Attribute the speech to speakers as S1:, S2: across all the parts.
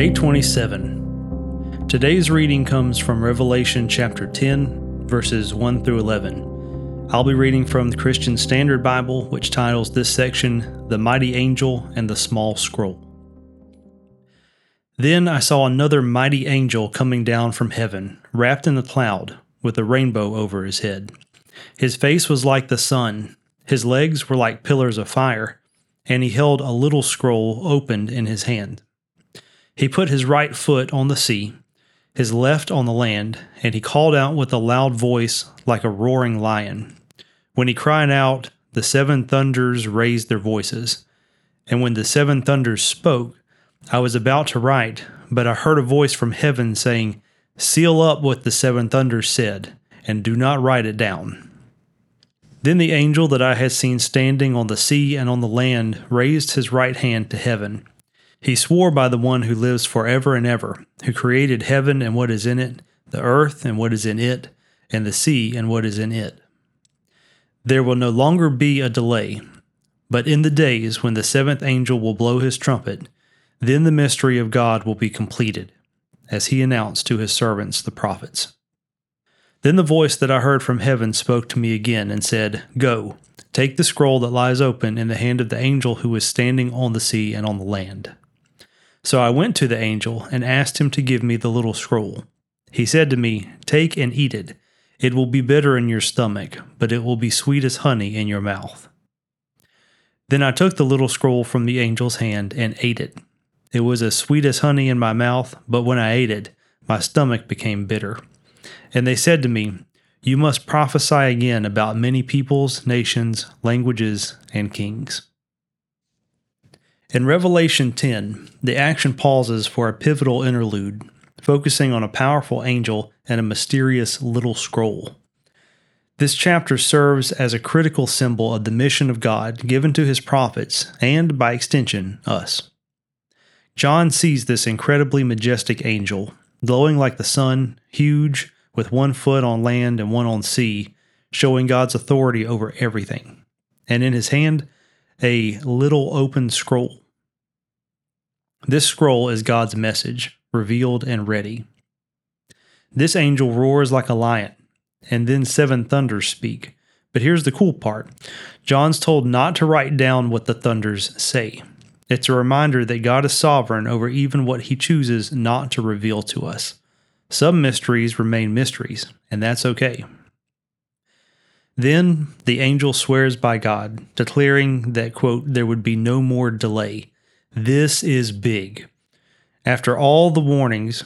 S1: Day 27. Today's reading comes from Revelation chapter 10, verses 1 through 11. I'll be reading from the Christian Standard Bible, which titles this section, The Mighty Angel and the Small Scroll. Then I saw another mighty angel coming down from heaven, wrapped in a cloud, with a rainbow over his head. His face was like the sun, his legs were like pillars of fire, and he held a little scroll opened in his hand. He put his right foot on the sea, his left on the land, and he called out with a loud voice like a roaring lion. When he cried out, the seven thunders raised their voices. And when the seven thunders spoke, I was about to write, but I heard a voice from heaven saying, "Seal up what the seven thunders said, and do not write it down." Then the angel that I had seen standing on the sea and on the land raised his right hand to heaven. He swore by the one who lives forever and ever, who created heaven and what is in it, the earth and what is in it, and the sea and what is in it. There will no longer be a delay, but in the days when the seventh angel will blow his trumpet, then the mystery of God will be completed, as he announced to his servants the prophets. Then the voice that I heard from heaven spoke to me again and said, "Go, take the scroll that lies open in the hand of the angel who is standing on the sea and on the land." So I went to the angel and asked him to give me the little scroll. He said to me, "Take and eat it. It will be bitter in your stomach, but it will be sweet as honey in your mouth." Then I took the little scroll from the angel's hand and ate it. It was as sweet as honey in my mouth, but when I ate it, my stomach became bitter. And they said to me, "You must prophesy again about many peoples, nations, languages, and kings." In Revelation 10, the action pauses for a pivotal interlude, focusing on a powerful angel and a mysterious little scroll. This chapter serves as a critical symbol of the mission of God given to his prophets and, by extension, us. John sees this incredibly majestic angel, glowing like the sun, huge, with one foot on land and one on sea, showing God's authority over everything. And in his hand, a little open scroll. This scroll is God's message, revealed and ready. This angel roars like a lion, and then seven thunders speak. But here's the cool part. John's told not to write down what the thunders say. It's a reminder that God is sovereign over even what he chooses not to reveal to us. Some mysteries remain mysteries, and that's okay. Then the angel swears by God, declaring that, quote, there would be no more delay. This is big. After all the warnings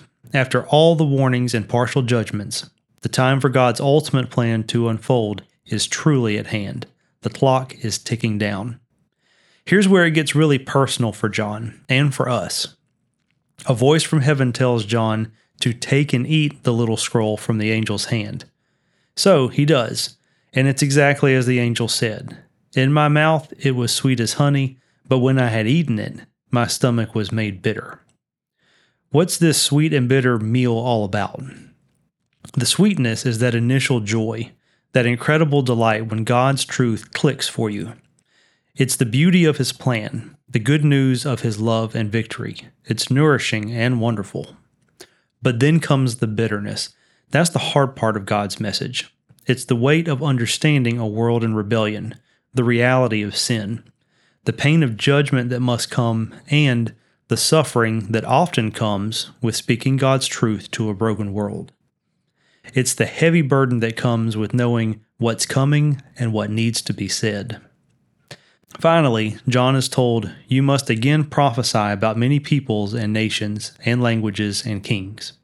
S1: and partial judgments, the time for God's ultimate plan to unfold is truly at hand. The clock is ticking down. Here's where it gets really personal for John and for us. A voice from heaven tells John to take and eat the little scroll from the angel's hand. So he does, and it's exactly as the angel said. In my mouth it was sweet as honey, but when I had eaten it, my stomach was made bitter. What's this sweet and bitter meal all about? The sweetness is that initial joy, that incredible delight when God's truth clicks for you. It's the beauty of his plan, the good news of his love and victory. It's nourishing and wonderful. But then comes the bitterness. That's the hard part of God's message. It's the weight of understanding a world in rebellion, the reality of sin, the pain of judgment that must come, and the suffering that often comes with speaking God's truth to a broken world. It's the heavy burden that comes with knowing what's coming and what needs to be said. Finally, John is told, "You must again prophesy about many peoples and nations and languages and kings."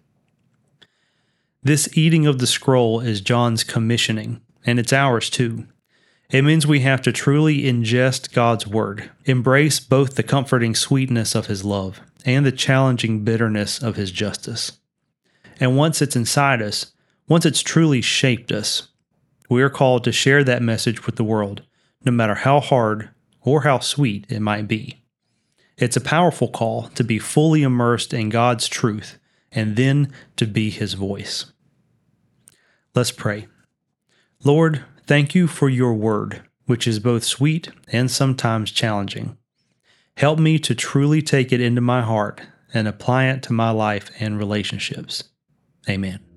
S1: This eating of the scroll is John's commissioning, and it's ours too. It means we have to truly ingest God's word, embrace both the comforting sweetness of his love and the challenging bitterness of his justice. And once it's inside us, once it's truly shaped us, we are called to share that message with the world, no matter how hard or how sweet it might be. It's a powerful call to be fully immersed in God's truth and then to be his voice. Let's pray. Lord, thank you for your word, which is both sweet and sometimes challenging. Help me to truly take it into my heart and apply it to my life and relationships. Amen.